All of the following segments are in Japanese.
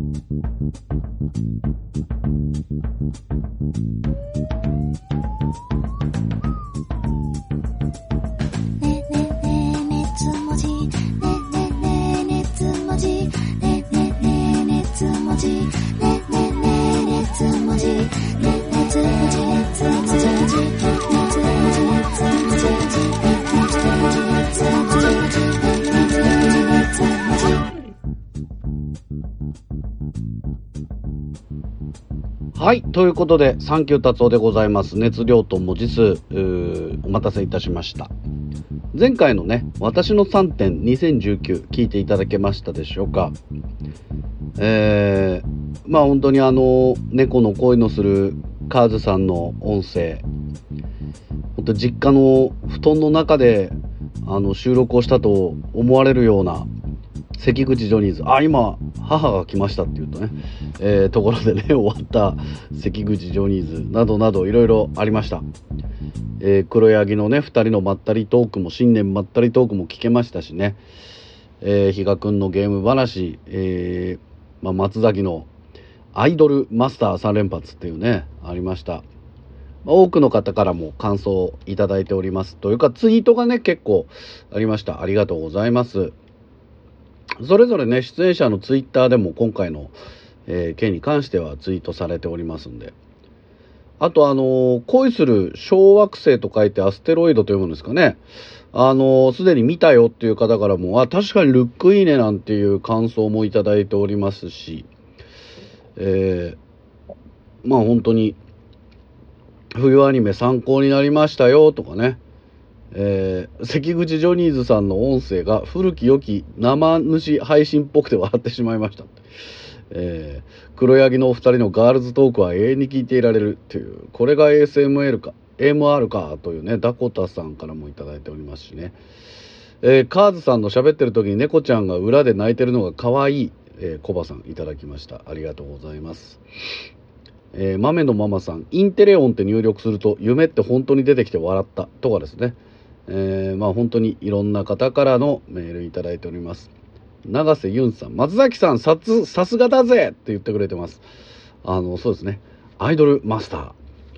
はい、ということでサンキュー達夫でございます。熱量と文字数お待たせいたしました。前回のね、私の3点2019聞いていただけましたでしょうか。まあ本当に猫の恋のするカーズさんの音声、本当実家の布団の中で収録をしたと思われるような関口ジョニーズ、今母が来ましたっていうとね、ところでね終わった関口ジョニーズなどなどいろいろありました。黒柳のね2人のまったりトークも、新年まったりトークも聞けましたしね、比嘉くんのゲーム話、松崎のアイドルマスター3連発っていうねありました。多くの方からも感想をいただいております。というかツイートがね結構ありました。ありがとうございます。それぞれね出演者のツイッターでも今回の、件に関してはツイートされておりますんで、あと恋する小惑星と書いてアステロイドというものですかね、すでに見たよっていう方からも確かにルックいいねなんていう感想もいただいておりますし、本当に冬アニメ参考になりましたよとかね、関口ジョニーズさんの音声が古き良き生主配信っぽくて笑ってしまいました。黒柳のお二人のガールズトークは永遠に聞いていられるっていう、これが ASMR か AMR かというねダコタさんからもいただいておりますしね、カーズさんの喋ってる時に猫ちゃんが裏で泣いてるのが可愛い、コバさんいただきました。ありがとうございます。豆のママさん、インテレオンって入力すると夢って本当に出てきて笑ったとかですね、本当にいろんな方からのメールいただいております。永瀬ユンさん、松崎さんさすがだぜって言ってくれてます。そうですね、アイドルマスター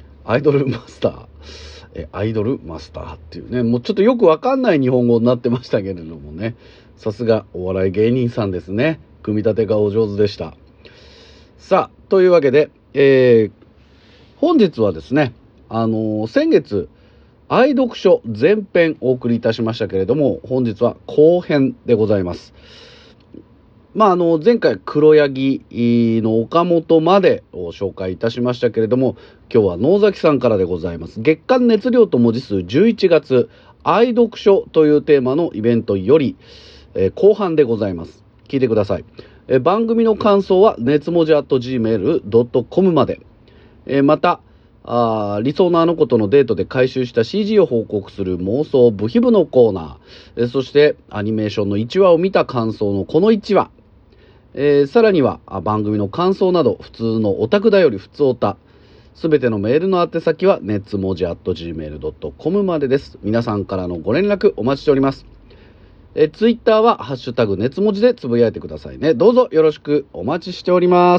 っていうね、もうちょっとよくわかんない日本語になってましたけれどもね、さすがお笑い芸人さんですね。組み立てがお上手でした。さあというわけで、本日はですね先月愛読書前編お送りいたしましたけれども、本日は後編でございます。前回黒柳の岡本までを紹介いたしましたけれども、今日は野崎さんからでございます。月刊熱量と文字数11月愛読書というテーマのイベントより、後半でございます。聞いてください。番組の感想は熱文字 @gmail.com まで、また理想のあの子とのデートで回収した CG を報告する妄想部秘部のコーナー、そしてアニメーションの1話を見た感想のこの1話、さらには番組の感想など普通のオタクだより普通オタ、すべてのメールの宛先は熱文字 @gmail.com までです。皆さんからのご連絡お待ちしております。ツイッターはハッシュタグ熱文字でつぶやいてくださいね。どうぞよろしくお待ちしております。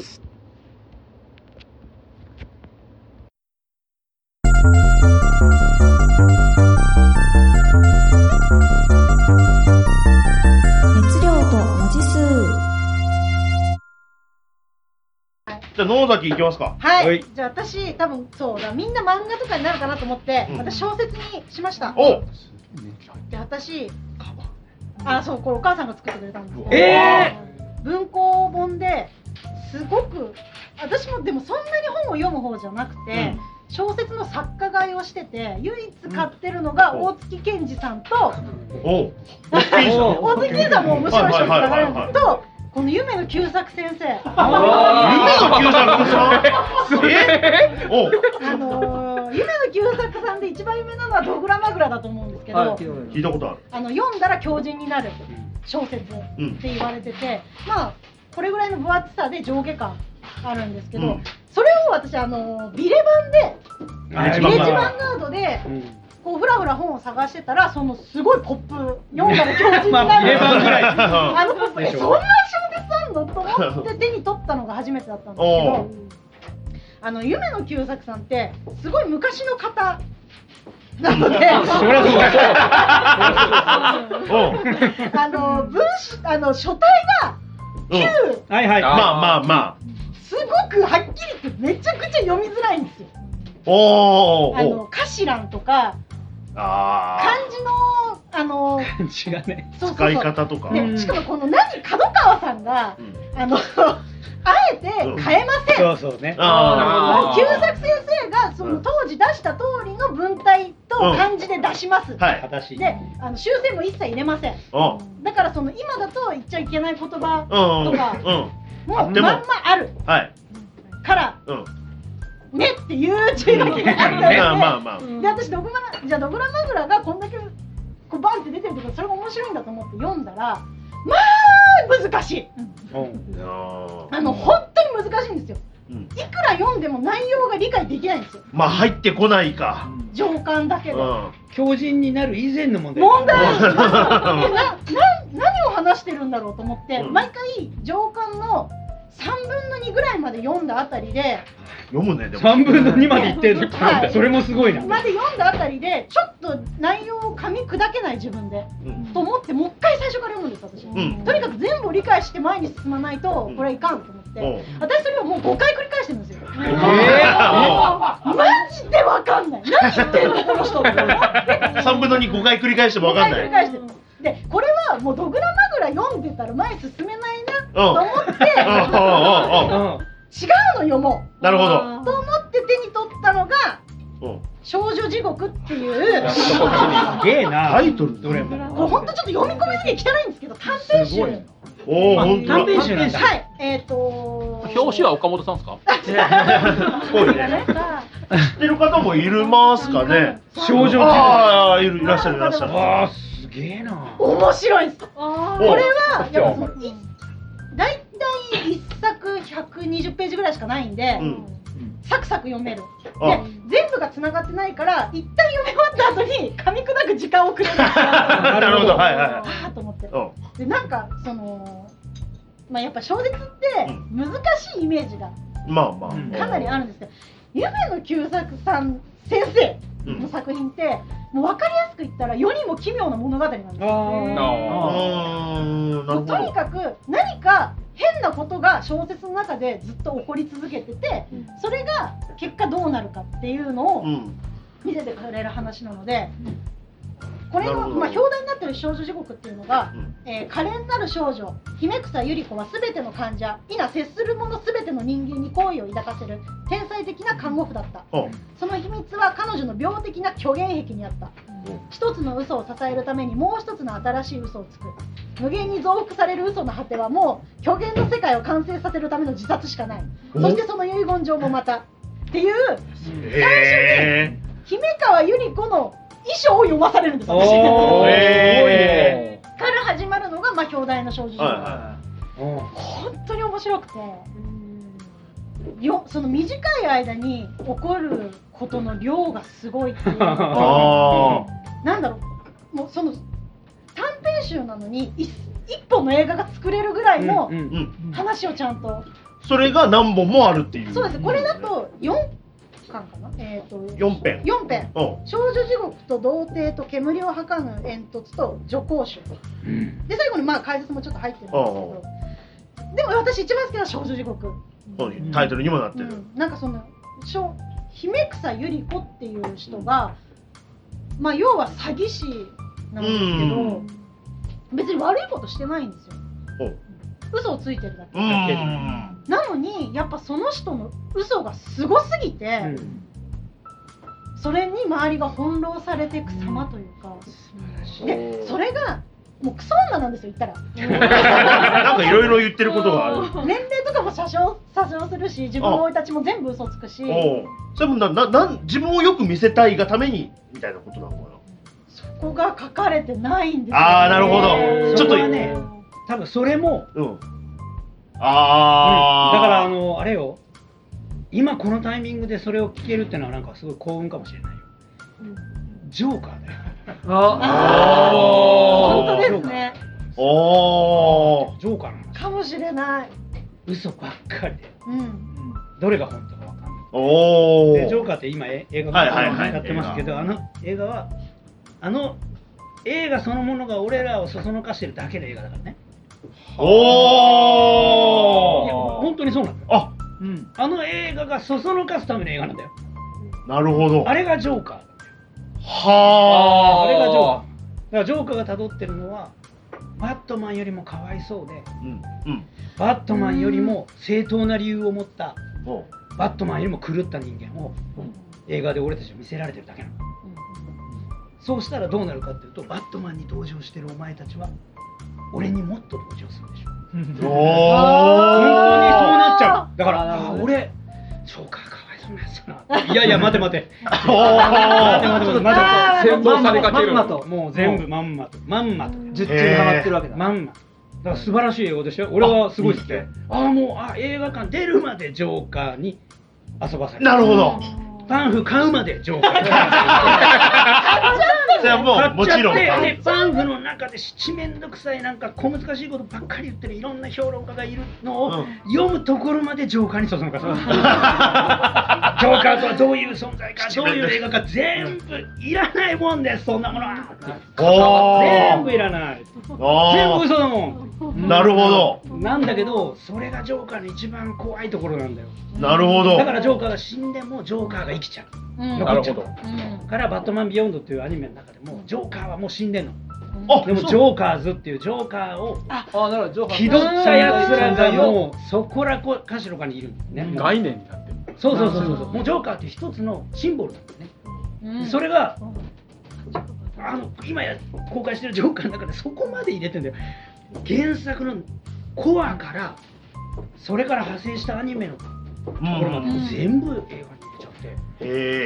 じゃあ野崎行きますか。 はい。じゃあ私多分そうだ、みんな漫画とかになるかなと思って、私小説にしました。で私そうこれお母さんが作ってくれたんですけど、文庫本ですごく私もでもそんなに本を読む方じゃなくて、小説の作家買いをしてて唯一買ってるのが大月健二さんと大月健二さんも面白い小説があるんですけど、この夢の久作先生。夢の久作さん。 夢の久作さんで一番有名なのはドグラマグラだと思うんですけど、 聞いたことある。 読んだら狂人になる小説って言われてて、これぐらいの分厚さで上下感あるんですけど、それを私ビレバンでビレッジヴァンガードでこうふらふら本を探してたら、そのすごいポップ読んだら狂人になるポップ、そんな小説あんのと思っ思って手に取ったのが初めてだったんですけど、夢野久作さんってすごい昔の方なので、書体が旧、 まあすごくはっきり言ってめちゃくちゃ読みづらいんですよ。頭欄とか漢字の漢字がね、 使い方とか、 しかもこの角川さんがあえて変えません。 そうね。 久作先生がその当時出した通りの文体と漢字で出します。で、修正も一切入れません。だからその今だと言っちゃいけない言葉とかもまんまあるからねっていう注意書きがあったので、私ドグラマグラがこんだけこうバンって出てるとか、それが面白いんだと思って読んだら、まあ難しい。本当に難しいんですよ。いくら読んでも内容が理解できないんですよ。 まあ入ってこないか。 情感だけで。 強靭になる以前の問題。 何を話してるんだろうと思って、毎回情感の3分の2ぐらいまで読んだあたりで、 読むね、でも 3分の2までいってる、それもすごいな。 まで読んだあたりでちょっと内容を噛み砕けない自分で、と思ってもう一回最初から読むんです私。とにかく全部を理解して前に進まないとこれはいかんと思って、私それをもう5回繰り返してるんですよ。マジでわかんない。何言ってるのこの人って。 3分の2、5回繰り返してもわかんない。 で、これはもうドグラマグラ読んでたら前進めないなと思って違うの読もう。 なるほど。 と思って手に取ったのが少女地獄っていうすげえなタイトル。 どれもこれ本当ちょっと読み込みすぎて汚いんですけど、短編集。 短編集なんだ。 はい。 表紙は岡本さんですか？ すごいね。知ってる方もいますかね。 少女地獄。 いらっしゃるいらっしゃる。 すげえな。 面白いんです。これはやっぱだいたい1作120ページぐらいしかないんで、サクサク読める。で、全部がつながってないから一旦読み終わった後に噛み砕く時間をくれるんですよ。 なるほど、はいはい。 ああと思って。で、なんかそのやっぱ小説って難しいイメージがかなりあるんですけど、夢野久作さん先生の作品ってもう分かりやすく言ったら世にも奇妙な物語なんですよ。とにかく何か変なことが小説の中でずっと起こり続けてて、それが結果どうなるかっていうのを見せてくれる話なので、これの表題になっている少女地獄っていうのが、可憐なる少女姫草百合子は全ての患者否接する者全ての人間に好意を抱かせる天才的な看護婦だった。その秘密は彼女の病的な虚言癖にあった。一つの嘘を支えるためにもう一つの新しい嘘をつく。無限に増幅される嘘の果てはもう虚言の世界を完成させるための自殺しかない。そしてその遺言状もまたっていう、最初に姫川百合子の遺書を読まされるんです。私から始まるのが表題の少女地獄。本当に面白くて、その短い間に起こることの量がすごいっていうのと、なんだろう、もうその短編集なのに一本の映画が作れるぐらいの話をちゃんと。 それが何本もあるっていう。 そうです。これだと4巻かな。 4編。 少女地獄と童貞と煙を吐かぬ煙突と女皇種。で最後に解説もちょっと入ってるんですけど、でも私一番好きなのは少女地獄。 タイトルにもなってる。 なんかその姫草百合子っていう人が、要は詐欺師なんですけど、別に悪いことしてないんですよ。嘘をついてるだけ。なのにやっぱその人の嘘がすごすぎて、それに周りが翻弄されていく様というか、でそれがもうクソ女なんですよ、言ったら。 なんかいろいろ言ってることがある。 年齢とかも詐称するし、自分の生い立ちも全部嘘つくし。 それも自分をよく見せたいがためにみたいなことなのかな。 そこが書かれてないんですよ。 なるほど。 ちょっとね、多分それも。だからあれよ、今このタイミングでそれを聞けるってのはなんかすごい幸運かもしれないよ。ジョーカーだよ。 本当ですね。 ジョーカーなのかもしれない。 嘘ばっかりで、 うん、 どれが本当か分かんない。でジョーカーって今映画がやってますけど、あの映画は映画そのものが俺らをそそのかしてるだけの映画だからね。いや本当にそうなんだよ。あの映画がそそのかすための映画なんだよ。 なるほど。 あれがジョーカー。 はあ。 あれがジョーカー。だからジョーカーが辿ってるのはバットマンよりもかわいそうで、バットマンよりも正当な理由を持ったバットマンよりも狂った人間を映画で俺たちは見せられてるだけなの。そうしたらどうなるかっていうと、バットマンに同情してるお前たちは俺にもっと同情するでしょ。本当にそうなっちゃう。だから俺ジョーカーかわいそうなやつだな。いやいや待て待て。待て。 先導されかける。 まんまともう全部まんまと術中にハマってるわけだ。 まんま。だから素晴らしい映画でしたよ。俺はすごい好きで。映画館出るまでジョーカーに遊ばされる。 なるほど。 パンフ買うまでジョーカーに。 それはもうもちろん。 でパンフの中で七面倒くさいなんか小難しいことばっかり言ってるいろんな評論家がいるのを読むところまでジョーカーにそそのかす。ジョーカーとはどういう存在か、どういう映画か全部いらないもんです。そんなものは。全部いらない。全部嘘だもん。 なるほど。 なんだけどそれがジョーカーの一番怖いところなんだよ。 なるほど。 だからジョーカーが死んでもジョーカーが生きちゃう。残っちゃう。からバットマンビヨンドっていうアニメの中でもジョーカーはもう死んでんの。でもジョーカーズっていうジョーカーを気取ったやつらがもうそこらかしろかにいるんですね。 概念になってる。 そう。もうジョーカーって一つのシンボルなんですね。それが今公開してるジョーカーの中でそこまで入れてんだよ。原作のコアからそれから派生したアニメのところまで全部映画に入れちゃって、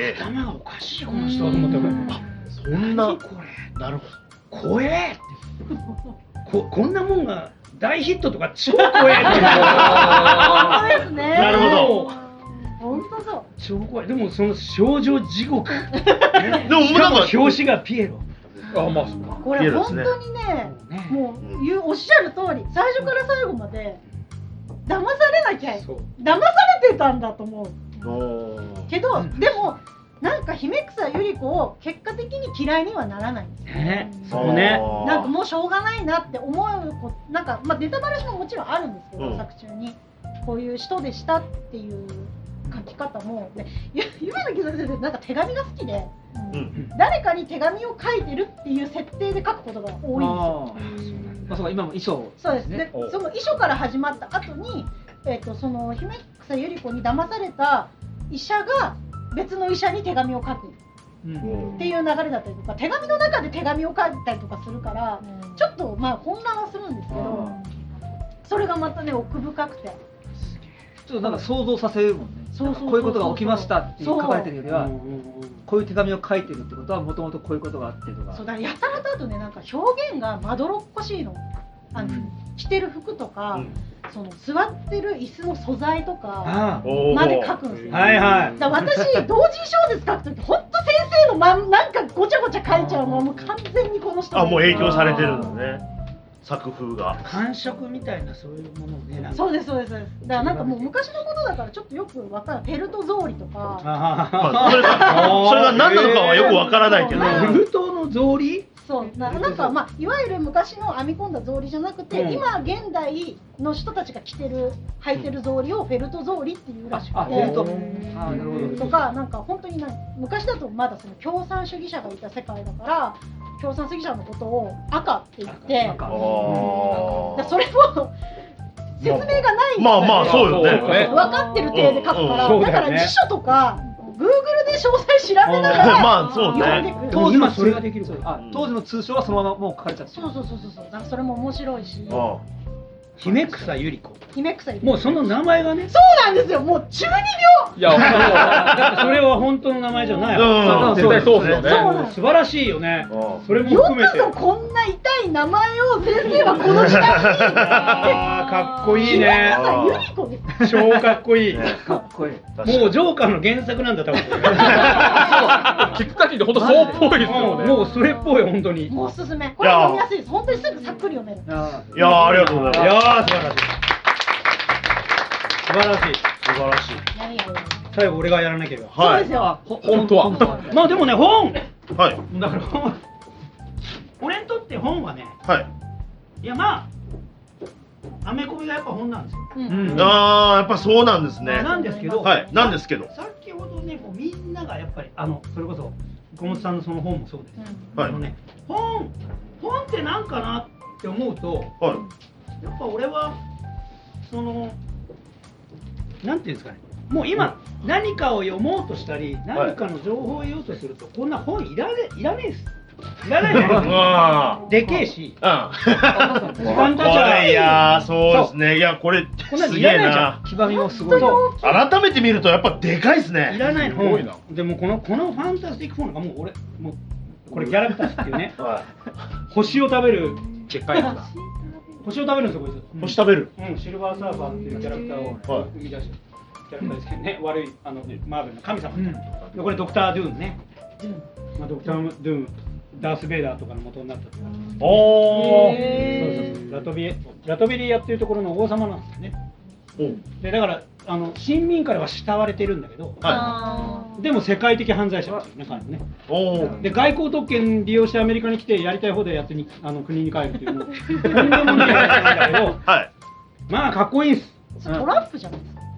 頭がおかしいこの人だと思って、 そんな何これ。 なるほど。怖えってこんなもんが大ヒットとか超怖えって。 本当ですね。 なるほど。 本当そう。 超怖い。でもその少女地獄。でもなんか表紙がピエロ。 これ本当にね、もうおっしゃる通り、最初から最後まで騙されなきゃ、騙されてたんだと思う。けど、でもなんか姫草ゆり子を結果的に嫌いにはならないんですよね。 そうね。 なんかもうしょうがないなって思うなんかネタバレももちろんあるんですけど、作中にこういう人でしたっていう書き方も、夢の木先生なんか手紙が好きで。誰かに手紙を書いてるっていう設定で書くことが多いんですよ。 今も遺書。 そうですね。その遺書から始まった後に、その姫草ゆり子に騙された医者が別の医者に手紙を書くっていう流れだったりとか、手紙の中で手紙を書いたりとかするから、ちょっと混乱はするんですけど、それがまたね奥深くて。 ちょっとなんか想像させるもんね。こういうことが起きましたって書かれてるよりは、こういう手紙を書いてるってことはもともとこういうことがあってとか。 そうだ、やたらとあとね、なんか表現がまどろっこしいの。着てる服とか、その座ってる椅子の素材とかまで書くんですよ。だ私同人小説書くとき本当先生のなんかごちゃごちゃ書いちゃうのもう完全にこの人。 もう影響されてるんだね。作風が感触みたいなそういうものをね。 そうです。だからなんかもう昔のことだからちょっとよくわからない。フェルト草履とか。 それが何なのかはよくわからないけど。 フェルトの草履？ そうなんかいわゆる昔の編み込んだ草履じゃなくて、今現代の人たちが着てる履いてる草履をフェルト草履っていうらしくて。とかなんか本当に昔だとまだその共産主義者がいた世界だから。共産主義者のことを赤って言って、それも説明がないんですよ。 そうよね。 分かってる体で書くから、だから辞書とか Google で詳細調べながら読んでくる。 今それができる。 当時の通称はそのままもう書かれちゃって。 そう。だからそれも面白いし。 姫草ゆり子。 姫草ゆり子。 もうその名前がね。 そうなんですよ。もう中二病。 いや、 それは本当の名前じゃない。 絶対そうですよね。 素晴らしいよね。それもよ含めて。 くぞこんな痛い名前を先生はこの時代に。 かっこいいね。 姫草ゆり子です。 超かっこいい。 かっこいい。 もうジョーカーの原作なんだ多分。 聞く限りで本当そうっぽいですよね。 もうそれっぽい本当に。 もうおすすめ。これ読みやすいです。本当にすぐさっくり読める。 いやありがとうございます。 いや素晴らしい。 晴らしい。 素晴らしい。 最後俺がやらなければ。 そうですよ。 本当は。 まあでもね、本はい。 だから本俺にとって本はね、 はい。 いやまあアメコミがやっぱ本なんですよ。 ああ、やっぱそうなんですね。 なんですけど、 はい。なんですけど。 先ほどね、こうみんながやっぱりそれこそ小本さんのその本もそうです。 はい。 ね、本ってなんかなって思うと、 はい。 やっぱ俺はそのなんていうんですかね、もう今、何かを読もうとしたり、何かの情報を得ようとすると、こんな本いらねえです。いらないじゃないですか。でけえし、時間経っちゃう。 いやそうですね。いやこれすげえな。 黄ばみもすごい。 改めて見るとやっぱでかいですね。 いらないの。でもこのファンタスティック4なんかもうこれギャラクターズっていうね、星を食べるでっかいやつだ。 星を食べるんですよ、こいつ。 星食べる。 シルバーサーバーっていうキャラクターを生み出したキャラクターですけどね、悪いマーベルの神様みたいな。でこれドクター・ドゥーンね。ドクター・ドゥーン、ダース・ベイダーとかの元になったとか。 おお。 そうラトビリアっていうところの王様なんですよね。でだから親民からは慕われてるんだけど、でも世界的犯罪者ですよね、彼もね。で外交特権利用してアメリカに来てやりたい放題やって国に帰るっていうのとんでもないやつなんだけど、まあかっこいいんです。 トランプじゃないですか。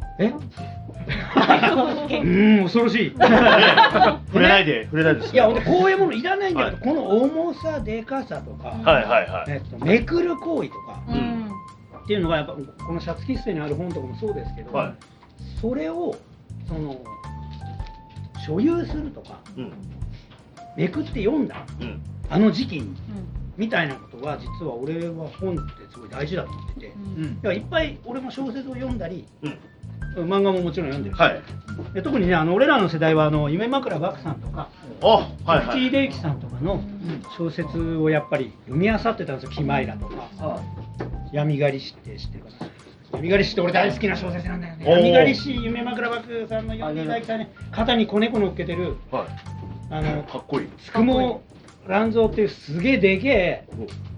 恐ろしい。 触れないでいや、こういうものいらないんだけど、この重さ、でかさとか、めくる行為とかっていうのがやっぱこのシャツ喫茶にある本とかもそうですけど、それを所有するとか、めくって読んだあの時期にみたいなことは実は俺は本ってすごい大事だと思ってて、いっぱい俺も小説を読んだり。漫画ももちろん読んでるし、で特にね俺らの世代は夢枕漠さんとか口井秀樹さんとかの小説をやっぱり読み漁ってたんですよ。キマイラとか闇狩り師って知ってるかな。闇狩り師って俺大好きな小説なんだよね。闇狩り師夢枕漠さんの読んでいただきたいね。肩に子猫乗っけてるかっこいいつくも乱造っていうすげえでけえ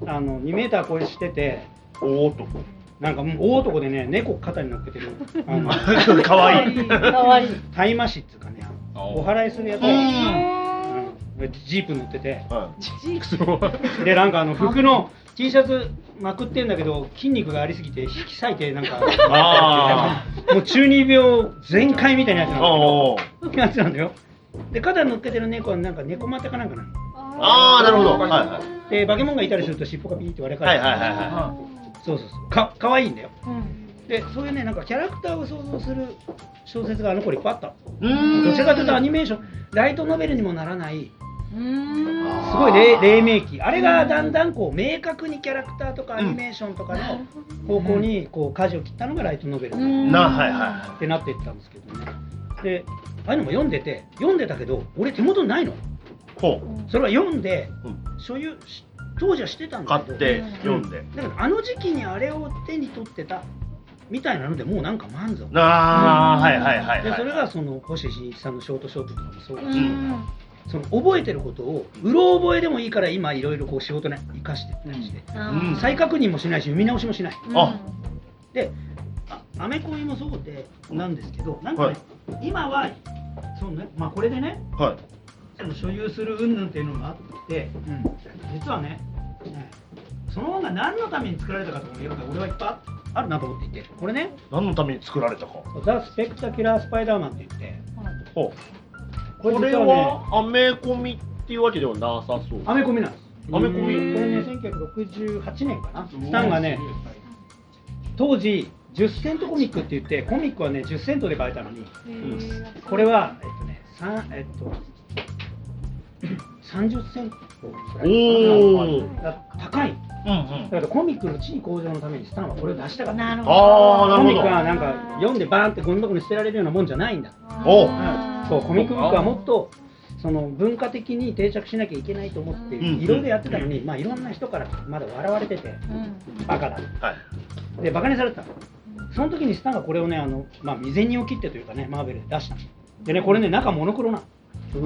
2メーター超えしてて大男なんかもう大男でね、猫肩に乗っけてるかわいい大麻師っていうかね、お祓いするやつジープ乗ってて、でなんか服の T シャツまくってんだけど筋肉がありすぎて引き裂いてなんかもう中二病全開みたいなやつなんだよ。で肩に乗っけてる猫はなんか猫股かなんかなの。 なるほど。 で化け物がいたりすると尻尾がピーって割れかれて、そうかわいいんだよ。でそういうねなんかキャラクターを想像する小説が頃いっぱいあった。どちらかというとアニメーションライトノベルにもならないすごい黎明期、あれがだんだんこう明確にキャラクターとかアニメーションとかの方向にこう舵を切ったのがライトノベルってなっていったんですけどね。でああいうのも読んでたけど俺手元にないの。それは読んで所有当時はしてたんだけど、 買って読んで、 だからあの時期にあれを手に取ってたみたいなのでもうなんか満足。でそれがその星新一さんのショートショートとかもそうだし、その覚えてることをうろ覚えでもいいから今いろいろこう仕事に生かしてったりして、再確認もしないし読み直しもしない。でアメコミもそうでなんですけど、なんかね今はそうね、まあこれでね、その所有する云々っていうのがあって、実はね、その本が何のために作られたかとか俺はいっぱいあるなと思っていて、これね何のために作られたか。 ザ・スペクタキュラー・スパイダーマンって言って、 これはアメコミっていうわけではなさそう。 アメコミなんです。 アメコミ。 これね1968年かな。スタンがね当時10セントコミックって言ってコミックはね10セントで買えたのに、これは30セント高い。だからコミックの地位向上のためにスタンはこれを出したかった。コミックはなんか読んでバーンってゴミ箱に捨てられるようなもんじゃないんだ。そうコミックブックはもっとその文化的に定着しなきゃいけないと思っていろいろやってたのに、まあいろんな人からまだ笑われてて、バカだ。でバカにされてた。その時にスタンがこれをねまあ未然にを切ってというかねマーベルで出した。でねこれね中モノクロな。珍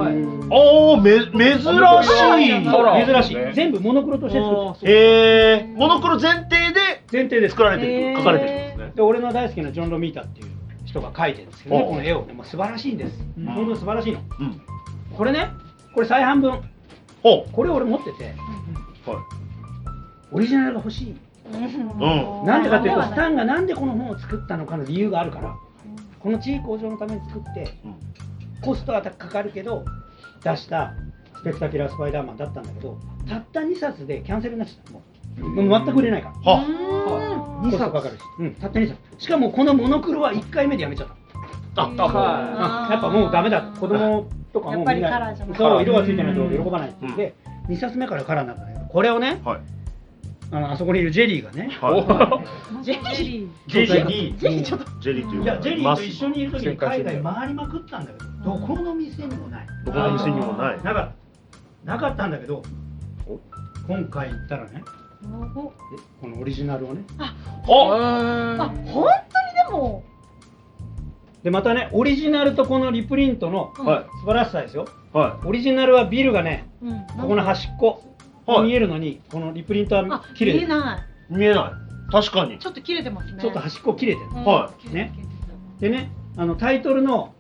しい。全部モノクロとして作る。 モノクロ前提で作られてる、 書かれてるんですね。 で俺の大好きなジョン・ロミータっていう人が描いてるんですけどね、この絵をね、素晴らしいんです。本当に素晴らしいの。これね、これ再販分。これ俺持ってて、オリジナルが欲しい。なんでかっていうと、スタンがなんでこの本を作ったのかの理由があるから、この地位向上のために作って、コストはかかるけど、出したスペクタキュラー・スパイダーマンだったんだけど、たった2冊でキャンセルになっちゃった。もう全く売れないから。2冊かかるし、たった2冊。しかもこのモノクロは1回目でやめちゃった。やっぱもうダメだ。子供とかもうみんな、そう、色がついてないと喜ばないって言って、2冊目からカラーになったんだけど、これをね、あそこにいるジェリーがね、 ジェリーと一緒にいるときに海外回りまくったんだけど、どこの店にもない。 どこの店にもない。 なかったんだけど、今回行ったらね、このオリジナルをね。 本当にでも。 でまたね、オリジナルとこのリプリントの素晴らしさですよ。オリジナルはビルがね、ここの端っこ見えるのに、このリプリントは切れてる。 見えない。確かに。 ちょっと切れてますね。 ちょっと端っこ切れてる。ね。でね、タイトルの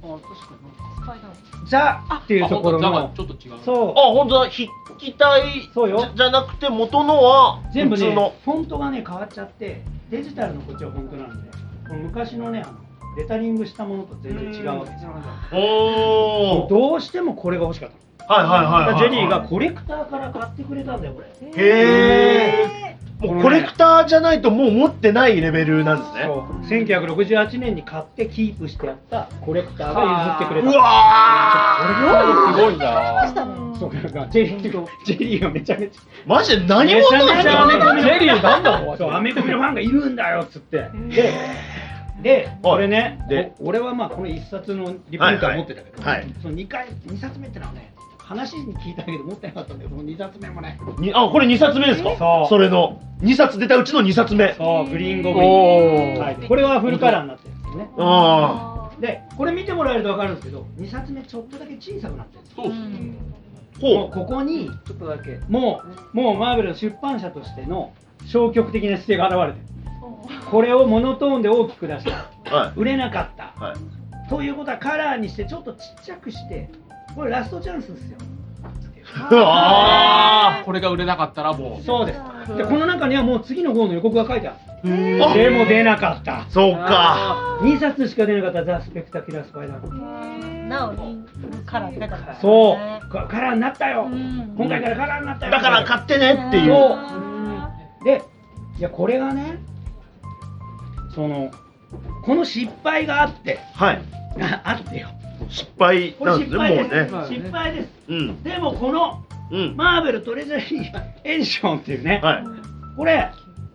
ザっていうところの、 ちょっと違う。 そう。本当だ。筆記体じゃなくて元のは全部ね、フォントがね変わっちゃって、デジタルのこっちはフォントなんで、この昔のねレタリングしたものと全然違うわけですよ。どうしてもこれが欲しかった。ジェリーがコレクターから買ってくれたんだよこれ。 もうコレクターじゃないともう持ってないレベルなんですね。 そう。1968年に買ってキープしてやったコレクターが譲ってくれた。 うわー、すごいな。 そうか、ジェリーがめちゃめちゃマジで何者なんですか。 ジェリーなんだろう。 そう、アメコミのファンがいるんだよっつって。で、これね、俺はまあこの1冊のリプリントを持ってたけど、その2冊目ってのはね、話に聞いたけど持ってなかったんだけど、2冊目もね。 これ2冊目ですか。それの2冊出たうちの2冊目。 そう、グリーンゴブリン。これはフルカラーになってるんですよね。で、これ見てもらえると分かるんですけど、2冊目ちょっとだけ小さくなってるんです。そうですね。ここにちょっとだけもうマーベルの出版社としての消極的な姿勢が現れてる。これをモノトーンで大きく出した、売れなかった、ということはカラーにしてちょっとちっちゃくして、これラストチャンスですよ。 これが売れなかったらもう。 そうです。でこの中にはもう次の号の予告が書いてある。でも出なかった。 そうか。 2冊しか出なかったザ・スペクタキュラー・スパイダーマン。 なおにカラーって書いてある。 そうカラーになったよ。今回からカラーになったよ。 だから買ってねっていう。 で、いやこれがね、この失敗があって、あってよ。 失敗なんですね、もうね。 失敗です。でもこのマーベルトレジャリーエディションっていうね、これ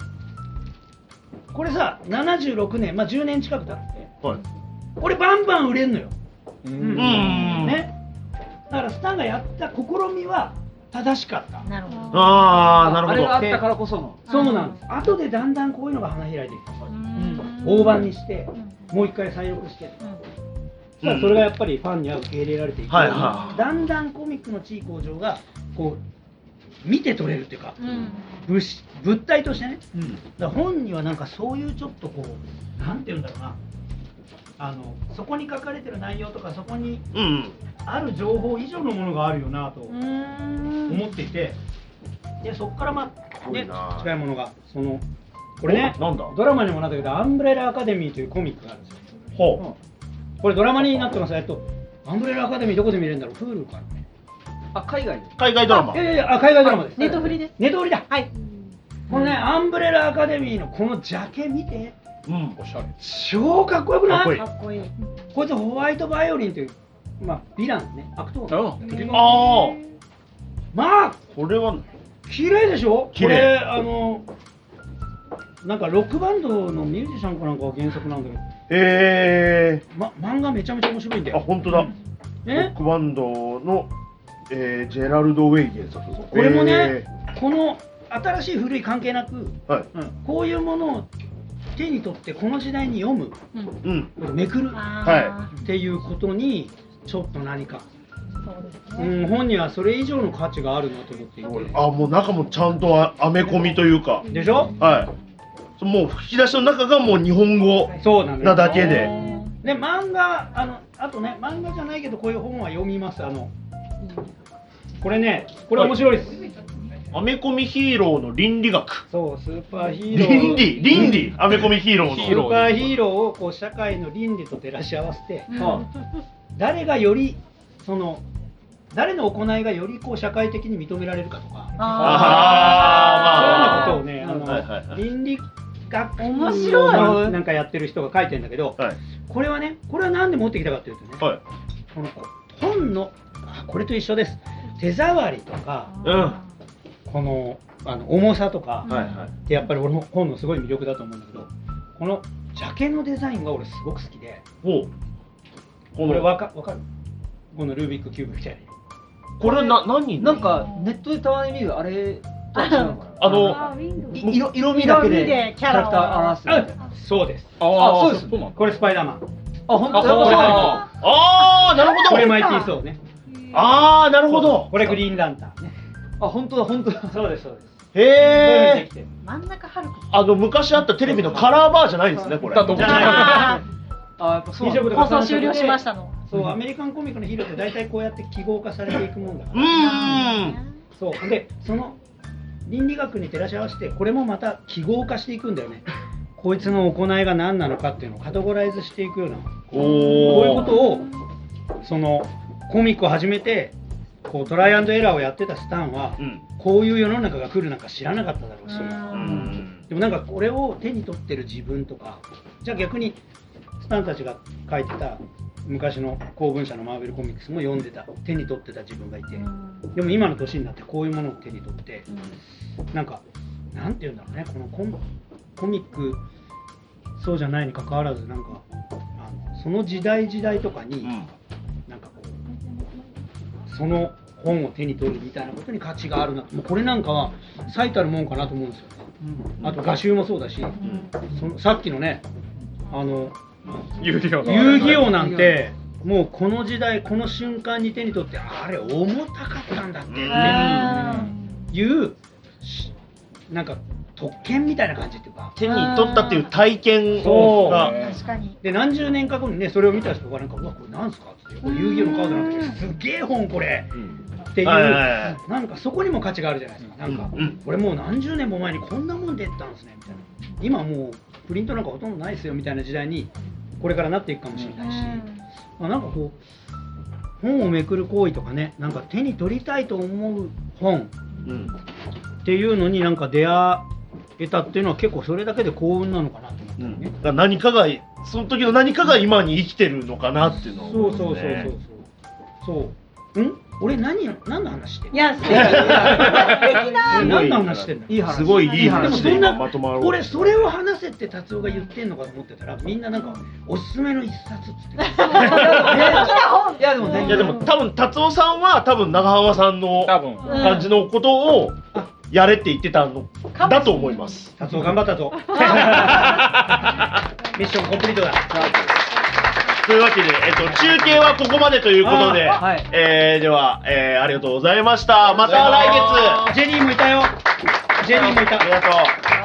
さ、76年、まあ10年近く経って、これバンバン売れんのよ。ね。だからスタンがやった試みは正しかった。 なるほど。 なるほど。 あれがあったからこその。 そうなんです。後でだんだんこういうのが花開いていく。大判にして、もう一回再録して。それがやっぱりファンには受け入れられていく。だんだんコミックの地位向上がこう見て取れるっていうか、物体としてね。だから本にはなんかそういうちょっとこうなんていうんだろうな。そこに書かれてる内容とかそこにある情報以上のものがあるよなと思っていて、でそこからまあね近いものがこれねドラマにもなったけど「アンブレラアカデミー」というコミックがあるんですよ。これドラマになってます。アンブレラアカデミーどこで見れるんだろう。Huluかな。 海外ドラマ。 海外ドラマです。 ネットフリです。 ネットフリだ。はい。このねアンブレラアカデミーのこのジャケ見て。 おしゃれ。 超かっこよくない？ かっこいい。 こいつホワイトバイオリンというまあヴィランね、悪党。まあこれは綺麗でしょ？ 綺麗。 これなんかロックバンドのミュージシャンかなんかが原作なんだけど。漫画めちゃめちゃ面白いんだよ。 本当だ。ロックバンドのジェラルド・ウェイ原作。 これもね、この新しい古い関係なく、こういうものを手に取ってこの時代に読む、めくるっていうことにちょっと何か、本にはそれ以上の価値があるなと思っていて。 もう中もちゃんとアメコミというか。 でしょ？ もう吹き出しの中がもう日本語なだけで。 ね、漫画あとね、漫画じゃないけどこういう本は読みます。これね、これ面白いです。 アメコミヒーローの倫理学。 そう、スーパーヒーロー。 倫理、アメコミヒーローの。 スーパーヒーローをこう社会の倫理と照らし合わせて、誰がより誰の行いがよりこう社会的に認められるかとか、そういうようなことをね、倫理学面白いなんかやってる人が書いてるんだけど、これはね、これはなんで持ってきたかというとね、この本のこれと一緒です。手触りとか、この重さとかってやっぱり俺も本のすごい魅力だと思うんだけど、このジャケのデザインが俺すごく好きで、これわかる？このルービックキューブみたいな。 これ何？ なんかネットでたまに見るあれとは違うのかな。 色味だけでキャラクター表すみたいな。 そうです。 そうです。 これスパイダーマン。 本当だ。 なるほど。 これマイティー・ソーね。 なるほど。 これグリーンランタンね。 本当だ。 そうです。 へえ。 真ん中ハルク。 昔あったテレビのカラーバーじゃないんですね、これ。 だと思う。やっぱそう。 放送終了しましたの。 そう、アメリカンコミックのヒーローって大体こうやって記号化されていくもんだから。そうで、その倫理学に照らし合わせて、これもまた記号化していくんだよね。こいつの行いが何なのかっていうのをカテゴライズしていくような、こういうことをそのコミックを始めてこうトライアンドエラーをやってたスタンは、こういう世の中が来るなんか知らなかっただろうし、でもなんかこれを手に取ってる自分とか、じゃあ逆にスタンたちが書いてた昔の公文社のマーベルコミックスも読んでた、手に取ってた自分がいて、でも今の年になってこういうものを手に取って、なんかなんていうんだろうね、このコミックそうじゃないに関わらず、なんかその時代とかに、なんかこうその本を手に取るみたいなことに価値があるな。もうこれなんかは最たるもんかなと思うんですよね。あと画集もそうだし、さっきのね遊戯王なんてもうこの時代この瞬間に手に取って、あれ重たかったんだっていうなんか特権みたいな感じっていうか、 手に取ったっていう体験が、 確かに。 で何十年か後にねそれを見た人がなんか、うわこれなんすかって、これ遊戯王のカードなんだけどすっげえ本これっていう、なんかそこにも価値があるじゃないですか。なんかこれもう何十年も前にこんなもん出たんですねみたいな、今もうプリントなんかほとんどないですよみたいな時代にこれからなっていくかもしれないし、なんかこう本をめくる行為とかね、なんか手に取りたいと思う本っていうのになんか出会えたっていうのは結構それだけで幸運なのかなと思ったね。 何かがその時の何かが今に生きてるのかなっていうのを、 そう俺何の話してる？ いや素敵な何の話してんだ？ いい話。 すごいいい話で今まとまる。 俺それを話せって達夫が言ってんのかと思ってたら、みんななんかおすすめの一冊っつって。 いやでも多分達夫さんは多分長浜さんの感じのことをやれって言ってたのだと思います。 達夫頑張ったぞ。ミッションコンプリートだ。 というわけで、中継はここまでということで、では、ありがとうございました。また来月。 ジェニーもいたよ。ジェニーもいた。 ありがとう。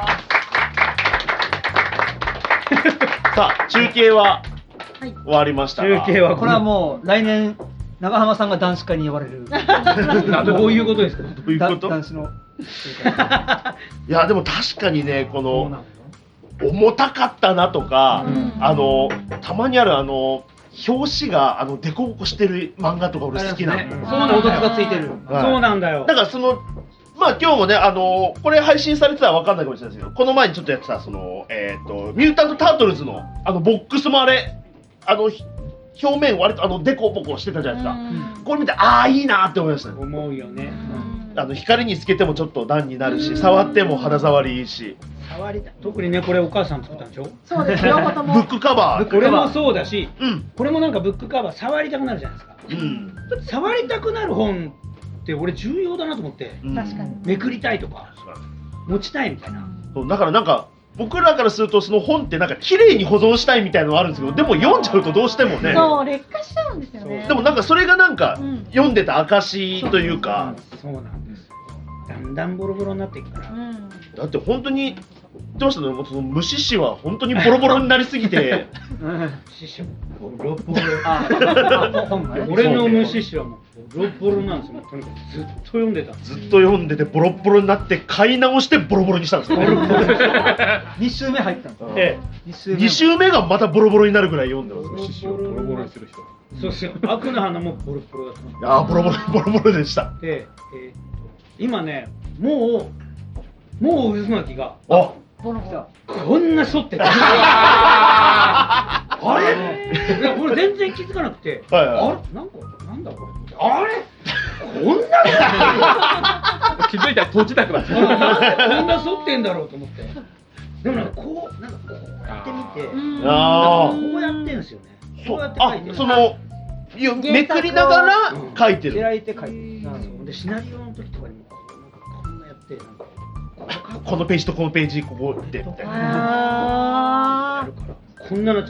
さあ、中継は終わりましたが。 中継はこれはもう来年長浜さんが男子会に呼ばれる。 どういうことですか？ どういうこと？ 男子の。 いやでも確かにね、この重たかったなとか、たまにある表紙がデコボコしてる漫画とか俺好きなの。 そうなの。凹凸がついてる。 そうなんだよ。 だからまあ今日もねこれ配信されてたらわかんないかもしれないですけど、この前にちょっとやってたミュータントタートルズのボックスもあれ表面割とデコボコしてたじゃないですか。これ見ていいなって思いましたね。 思うよね。 光につけてもちょっと段になるし、触っても肌触りいいし。 特にね、これお母さん作ったんでしょ？ そうですよ。 ブックカバー。 これもそうだし、これもなんかブックカバー触りたくなるじゃないですか。触りたくなる本って俺重要だなと思って。 確かに。 めくりたいとか持ちたいみたいな。 だからなんか僕らからするとその本ってなんか綺麗に保存したいみたいなのがあるんですけど、でも読んじゃうとどうしてもね。 そう劣化しちゃうんですよね。 でもなんかそれがなんか読んでた証というか。 そうなんです。だんだんボロボロになっていくから。 だって本当に言ってましたね、その虫歯は本当にボロボロになりすぎて師匠ボロボロ。俺の無師匠はもうボロボロなんですよ。とにかくずっと読んでた。 ずっと読んでてボロボロになって買い直してボロボロにしたんですよ。 2週目入ったんですよ。 2週目がまたボロボロになるぐらい読んでます。 師匠をボロボロにする人。 そうですよ。悪の花もボロボロだった。 ああ、ボロボロでした。 で、今ね、もう渦巻きがあ、 こんな反ってた。あれ？これ全然気づかなくて、あれ？なんだこれ？あれ？こんな気づいたら閉じたくなっちゃう。 こんな反ってんだろうと思って。でもなんかこうやってみて、こうやってんですよね。こうやって書いてる。 そのめくりながら書いてる。 開いて書いてる。 でシナリオの時とかにもなんかこんなやってなんかこのページとこのページここでみたいな。 やるからこんななっちゃった。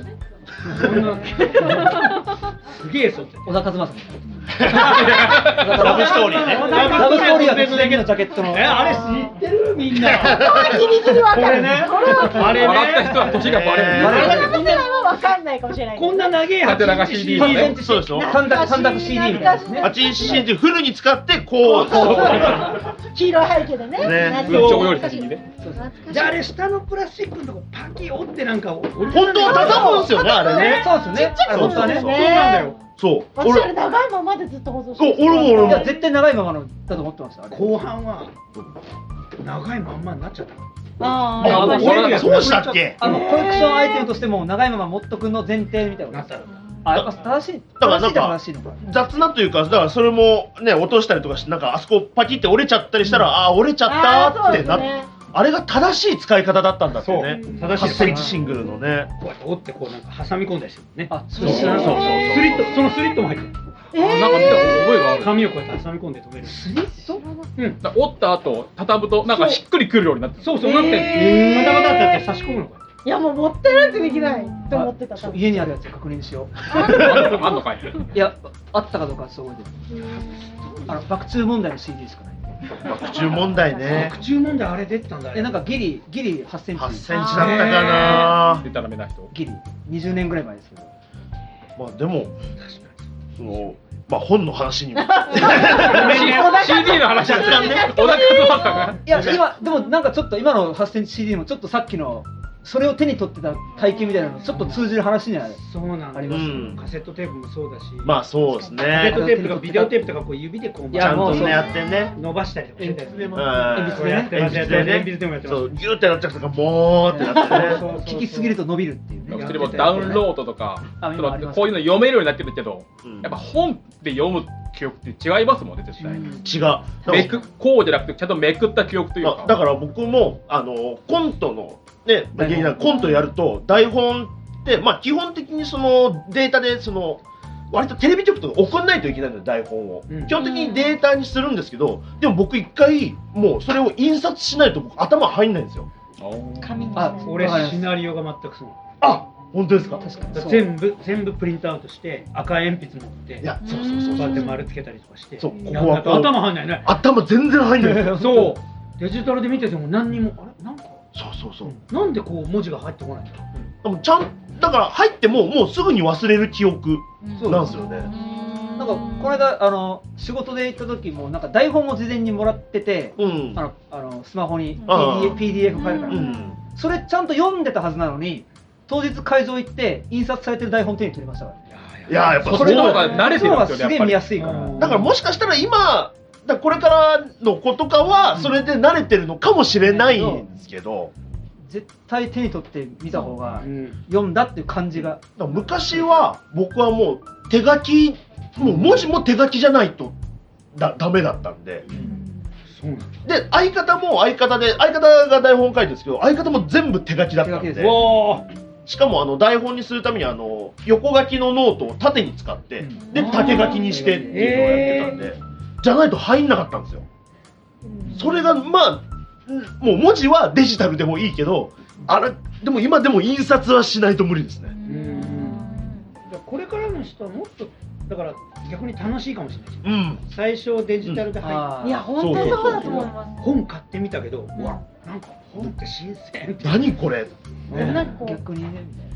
すげえ反ってて。 小田和正。 ラブストーリーね。 ラブストーリーは別だけのジャケットの。 あれ知ってるみんな。 ギリギリわかる。 これね。あれね。 笑った人は年がバレる。 みんなはわかんないかもしれない。 こんな長い縦長 CD ね。そうでしょ。 三択 CD みたいなですね。 8インチ CD フルに使ってこう。 黄色い背景でね。 文鳥より先にね。 じゃああれ下のプラスチックのとこパキ折ってなんか本当は畳むんですよねあれね。 そうですね。 本当はね。 そうなんだよ。 そう。 私あれ長いままでずっと保存して。 そう、俺も。 いや絶対長いままのだと思ってました。 後半は長いまんまになっちゃった。 そうしたっけ？ コレクションアイテムとしても長いまま持っとくの前提みたいな。やっぱ正しい。 だからなんか雑なというか、だからそれもね落としたりとかしてなんかあそこパキって折れちゃったりしたらあ折れちゃったってなって。あれが正しい使い方だったんだってね。正しい8センチシングルのね。 こうやって折ってこうなんか挟み込んだりしてるね。 そう。スリットも入ってる。 なんか見た覚えがある。 紙をこうやって挟み込んで止める。 スリット？ 折った後畳むとなんかしっくりくるようになってる。 そうなってる。バタバタって差し込むのか。 いやもう持ってなんてできないと思ってた。 家にあるやつ確認しよう。 あんのかい。 いやあったかどうかそう覚えてる。爆中問題の CD しかない。 爆中問題ね。 爆中問題あれ出てたんだね。 なんかギリ8センチ。 8センチだったかな。 でたらめな人。 ギリ20年ぐらい前ですけど。 まあでもそのまあ本の話にも。 CD の話だったね。小田和正が。 いや今でもなんかちょっと今の8センチ CD もちょっとさっきのそれを手に取ってた体験みたいなのちょっと通じる話にはそうなんだ。 あります。 カセットテープもそうだし。 まあそうですね。 カセットテープとかビデオテープとかこう指でこうちゃんとねやってね伸ばしたりとかしてたやつね。 鉛筆でね。鉛筆でもやってます。 そうギューってなっちゃうとかもーってなってね。 聞きすぎると伸びるっていうね。 それもダウンロードとかこういうの読めるようになってるけど、やっぱ本で読む記憶って違いますもんね絶対。 違う。 こうじゃなくてちゃんとめくった記憶というか。 だから僕もコントのねコントやると台本ってまあ基本的にそのデータでその割とテレビ局とか送んないといけないので台本を基本的にデータにするんですけど、でも僕一回もうそれを印刷しないと僕頭入んないんですよ。 俺シナリオが全くそう。 あ、本当ですか？ 確かに全部プリントアウトして赤鉛筆持って、 いやそうこうやって丸つけたりとかして、 そうここは頭入んないね。 頭全然入んない。 そうデジタルで見てても何にもあれなんかそうなんでこう文字が入ってこないんだろう。 ちゃんだから入ってももうすぐに忘れる記憶なんですよね。 なんかこの間仕事で行った時もなんか台本を事前にもらってて、スマホに PDF ファイルから、それちゃんと読んでたはずなのに当日会場行って印刷されてる台本手に取りましたから。 いややっぱそれの方が慣れてるんですよね。 すげえ見やすいから。 だからもしかしたら今これからの子とかはそれで慣れてるのかもしれないんですけど、 絶対手に取って見た方が読んだっていう感じが。 昔は僕はもう手書きもう文字も手書きじゃないとダメだったんで。で相方も相方が台本書いてるんですけど相方も全部手書きだったんで。しかも台本にするために横書きのノートを縦に使ってで縦書きにしてっていうのをやってたんで。じゃないと入んなかったんですよ。それがまあもう文字はデジタルでもいいけどでも今でも印刷はしないと無理ですね。 これからの人はもっとだから逆に楽しいかもしれない。最初デジタルで入って、 いや本当にそうだと思います。 本買ってみたけど、うわなんか本って新鮮。 何これ。 逆にね。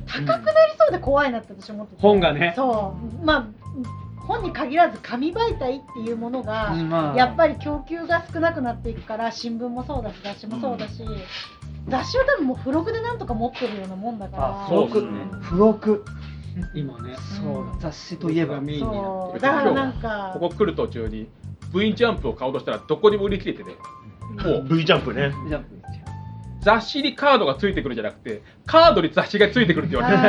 高くなりそうで怖いなって私思ってて、 本がね。 そうまあ本に限らず紙媒体っていうものがやっぱり供給が少なくなっていくから、新聞もそうだし雑誌もそうだし、雑誌は多分もう付録でなんとか持ってるようなもんだから。 付録今ね、 そう雑誌といえばメインになってる。 だからなんかここ来る途中に V ジャンプを買おうとしたらどこにも売り切れてて、 もう V ジャンプね。 雑誌にカードがついてくるんじゃなくて、カードに雑誌がついてくるって言われて、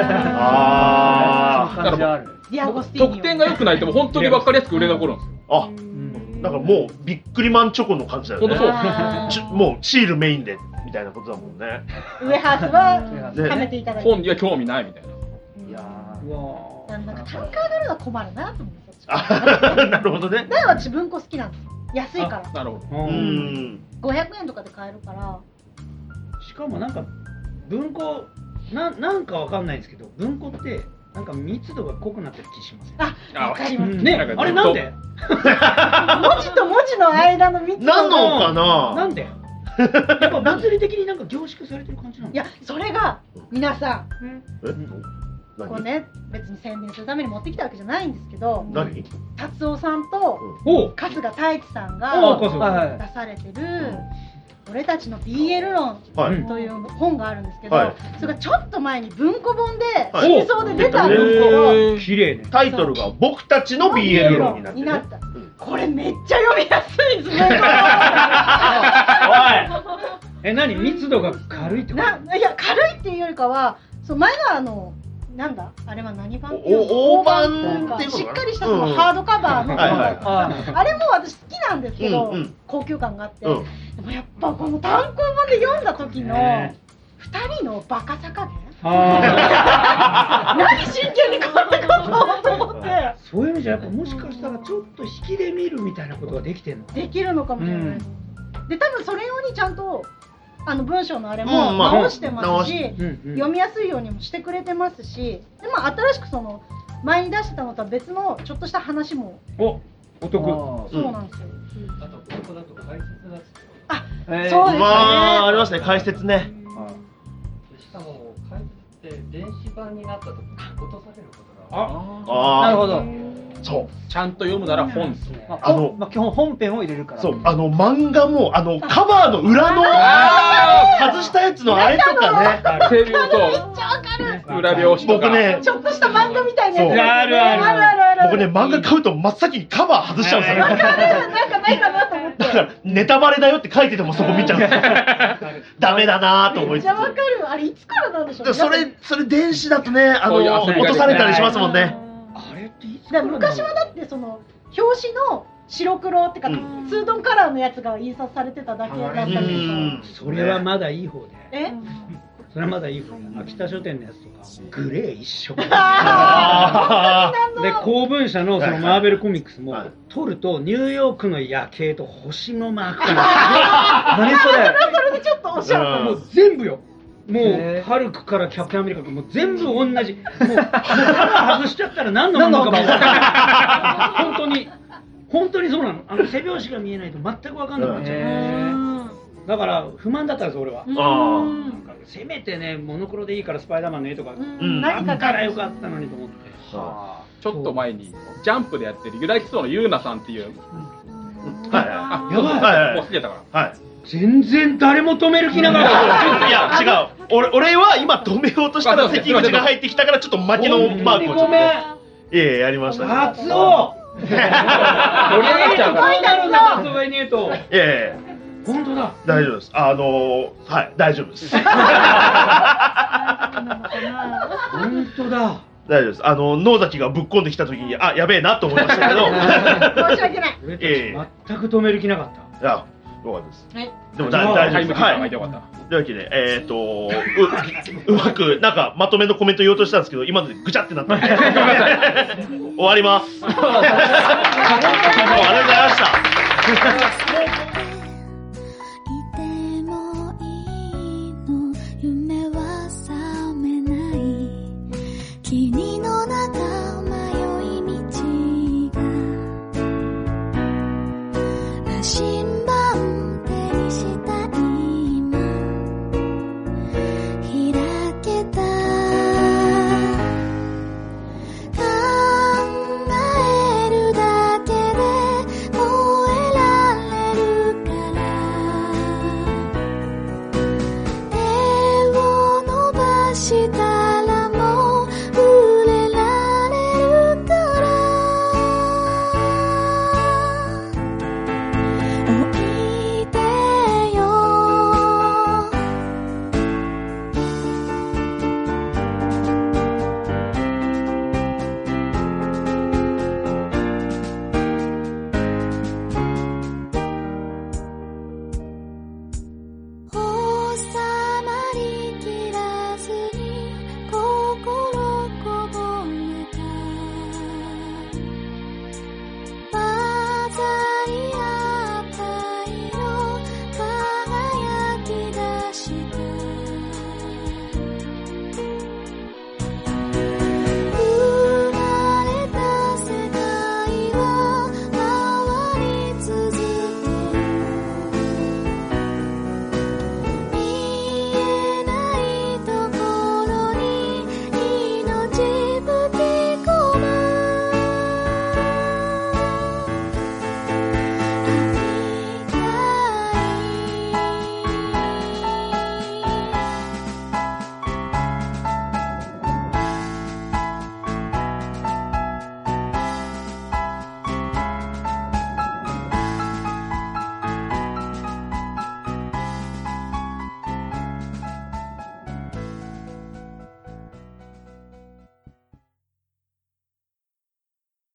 得点が良くないとも本当に分かりやすく売れ残るんですよ。 あ、だからもうビックリマンチョコの感じだよね。もうシールメインでみたいなことだもんね。 ウエハースは貯めていただいて、 本には興味ないみたいな。 いやなんか単価上がるのは困るなと思って。 なるほどね。 だから私文庫好きなんですよ。安いから。 なるほど。 500円とかで買えるから。 しかもなんか文庫なんかわかんないんですけど、文庫ってなんか密度が濃くなってる気します。 わかりますね。あれなんで？ 文字と文字の間の密度なのかな。 なんで？やっぱ物理的になんか凝縮されてる感じなの？ いや、それが皆さんこうね、別に宣伝するために持ってきたわけじゃないんですけど、達夫さんと春日太一さんが出されてる俺たちの BL 論という本があるんですけど、それがちょっと前に文庫本で新装で出たんですけど、 綺麗ね。 タイトルが僕たちの BL 論になってね。 これめっちゃ読みやすいですね。 おい。何密度が軽いってこと？ いや軽いっていうよりかは、そう前がなんだあれは何版？ 大判っていうしっかりしたそのハードカバーのあれも私好きなんですけど、高級感があって、でもやっぱこの単行本で読んだ時の2人のバカさ加減、何真剣にこんなことをと思って。 そういう意味じゃやっぱもしかしたらちょっと引きで見るみたいなことができてるの？ できるのかもしれない。で多分それ用にちゃんと文章のあれも直してますし、読みやすいようにもしてくれてますし、で新しくその前に出してたのとは別のちょっとした話もお得。 そうなんですよ。 あと文庫だと解説がつく。 そうですね。 まあありますね、解説ね。 しかも解説って電子版になった時に落とされることが。 なるほど。 そう。 ちゃんと読むなら本ですね。 基本本編を入れるから。 そう、漫画もカバーの裏の外したやつのあれとかね。 背表と裏表紙とか。 僕ね、 ちょっとした漫画みたいなやつ。 ある。 僕ね、漫画買うと真っ先にカバー外しちゃうんですよ。 わかる。なんかないかなと思って。 だからネタバレだよって書いててもそこ見ちゃうんですよ。ダメだなと思いつつ。 めっちゃわかる。あれいつからなんでしょう。 それ電子だとね、落とされたりしますもんね。 あれっていつ昔はだってその表紙の白黒ってかツートンカラーのやつが印刷されてただけだったけど、 それはまだいい方で。それはまだいい方で。秋田書店のやつとかグレー一色。で公文社のそのマーベルコミックスも撮るとニューヨークの夜景と星のマークが何それ。 それでちょっとおしゃれ。 もう全部よ。もうハルクからキャプテンアメリカもう全部同じ。もう外しちゃったら何の漫画かも分からない。本当にそうなの。背表紙が見えないと全く分かんなくなっちゃう。だから不満だったんです俺は。せめてねモノクロでいいからスパイダーマンの絵とかあったらよかったのにと思って。 ちょっと前にジャンプでやってるユダイキストのユーナさんっていう。 やばい。 もう好きだったから。はい。 全然誰も止める気なかった。 いや違う。俺は今止めようとしたら関口が入ってきたからちょっっと負けのマークをちょっと。やりましたね。 カツオ。盛り上がっちゃうから。カツオがいねえと。本当だ。 大丈夫です。はい大丈夫です。本当だ。 大丈夫です。野崎がぶっ込んできた時にやべえなと思いましたけど。 申し訳ない。 全く止める気なかった。 いや。よかったです。でも大丈夫です。はい。というわけで、うまくなんかまとめのコメント言おうとしたんですけど、今のでぐちゃってなったんで終わります。ありがとうございました。